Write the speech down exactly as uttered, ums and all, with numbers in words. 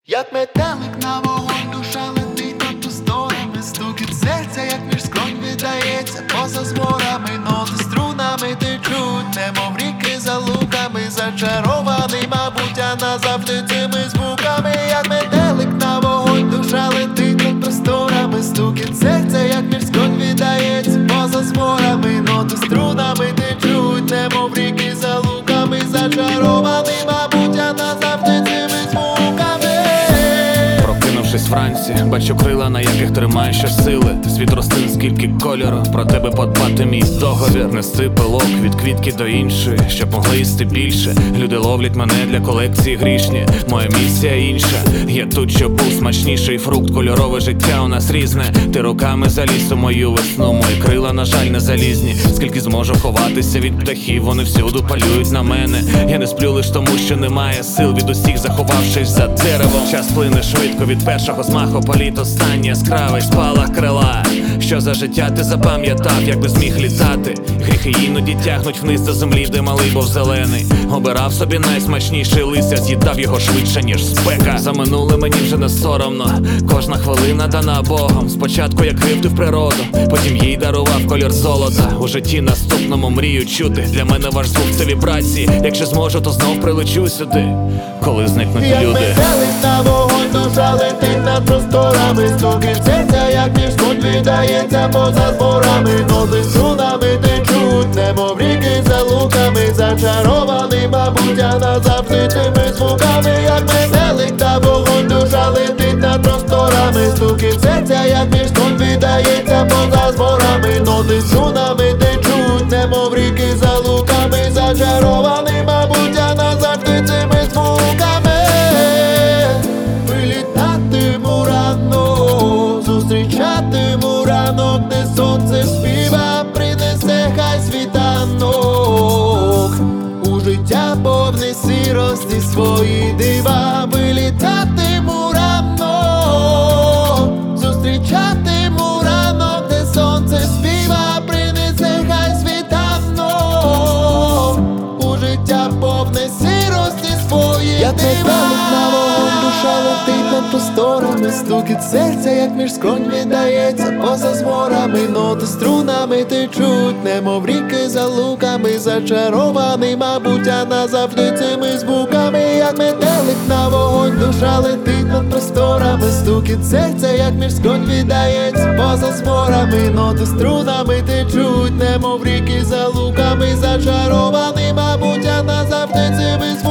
Як метелик на вогонь, душа летить над просторами, стукіт серця, як між скронь віддається поза зборами, ноти струнами течуть, немов ріки за луками, зачарований, мабуть, я назавжди цими звуками. Як метелик на вогонь, душа летить над просторами, стукіт серця, як між скронь віддається поза зборами, ноти струнами течуть, немов ріки за луками, зачарований, мабуть, я назавжди цими звуками. Прокинувшись вранці, бачу крила, на яких тримаю щосили. Світ рослин, скільки кольору, про тебе подбати мій договір. Нести пилок від квітки до іншої, щоб могли їсти більше. Люди ловлять мене для колекції грішні, моя місія інша. Я тут, щоб був смачніший фрукт, кольорове життя у нас різне. Ти руками заліз у мою весну, мої крила, на жаль, не залізні. Скільки зможу ховатися від птахів, вони всюду полюють на мене. Я не сплю лиш тому, що немає сил, від усіх заховавшись за деревом. Час плине швидко, від першого змаху політ останній яскравий спалах крила. Що за життя ти запам'ятав, як би зміг літати? Гріхи іноді тягнуть вниз до землі, де малий був зелений. Обирав собі найсмачніший листя, з'їдав його швидше, ніж спека. За минуле мені вже не соромно, кожна хвилина дана Богом. Спочатку як грив ти в природу, потім їй дарував колір золота. У житті наступному мрію чути, для мене ваш звук це вібрації. Якщо зможу, то знов прилечу сюди, коли зникнуть як люди. Як метелик на вогонь, душа летить над просторами, стукіт серця, як між скронь віддається поза зборами, ноти струнами течуть, немов ріки за луками, зачарований, мабуть, я назавжди цими звуками. Як метелик на вогонь, душа летить над просторами, стукіт серця, як між скронь віддається поза зборами, ноти струнами течуть, немов ріки за луками, зачарований, мабуть, я назавжди цими звуками. Вилітатиму рано, зустрічатиму ранок, де сонце співа, принесе хай світанок. У життя повне сирості свої дива. Вилітатиму рано, зустрічатиму ранок, де сонце співа, принесе хай світанок. У життя повне сирості свої дива. Як метелик на вогонь, душа летить над просторами, стукіт серця, як між скронь віддається поза зборами, ноти струнами течуть, немов ріки за луками, зачарований, мабуть, я назавжди цими звуками. Як метелик на вогонь, душа летить над просторами, стукіт серця, як між скронь віддається поза зборами, ноти струнами течуть, немов ріки за луками, зачарований, мабуть, я назавжди цими звуками.